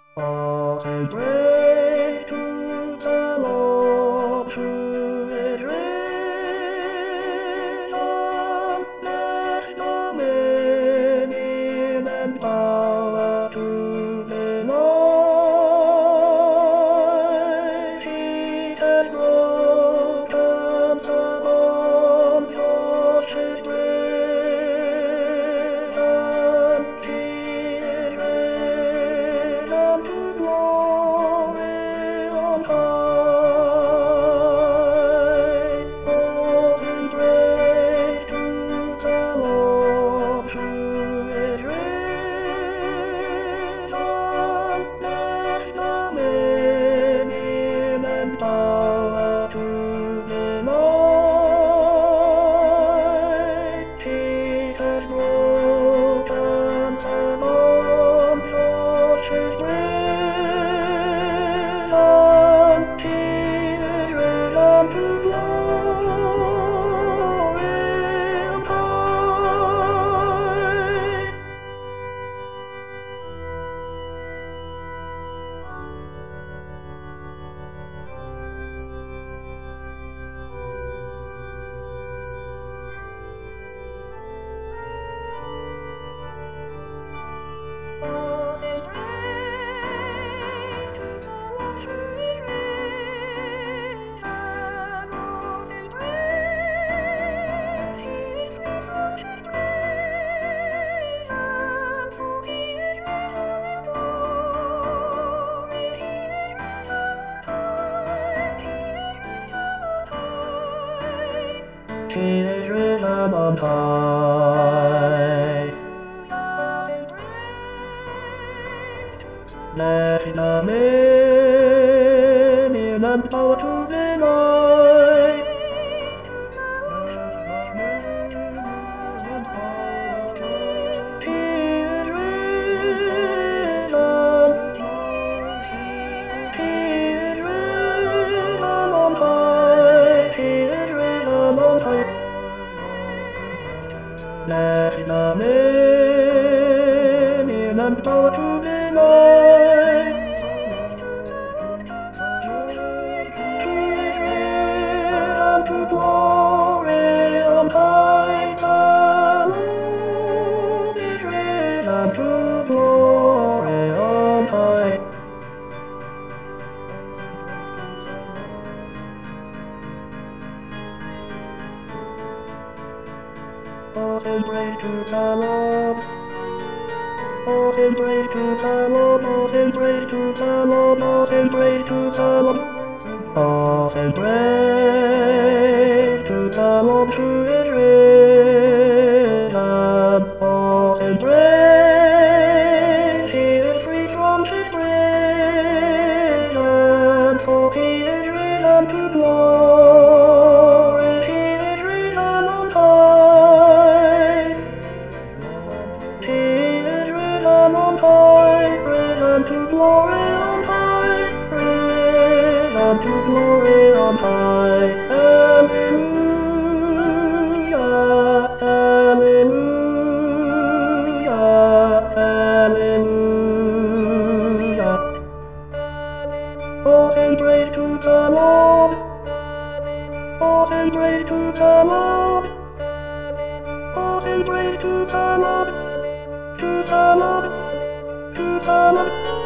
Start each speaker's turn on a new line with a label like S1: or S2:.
S1: All and praise to the Lord who is risen. Bless dominion and power to the Lord. He has broken the bonds of his prison. He is risen to glory on high. All in praise to the Lord who is risen. Bless dominion and power to the Lord. He has broken the bonds of his prison. He is risen to glory on high. All in praise to the Lord who is risen. All in praise, He is free from His prison. For He is risen in glory. He is risen on high. He is risen on high. He is risen on high. Bless dominion and power to the Lord. He is risen. He is risen on high. He is risen on high. Bless dominion and power to the Lord. He is risen to glory on high. The Lord is risen to glory on high. All sing praise to the Lord. All sing praise to the Lord. All sing praise to the Lord. All sing praise to the Lord. All sing praise to the Lord who is risen. All sing praise. He is free from his prison. For he is risen to glory. He is risen on high. He is risen on high. Risen to glory on high. Risen to glory on high. Hallelujah. Hallelujah. Hallelujah. All sing praise to the Lord. All sing praise to the Lord. All sing praise to the Lord. To the Lord. To the Lord.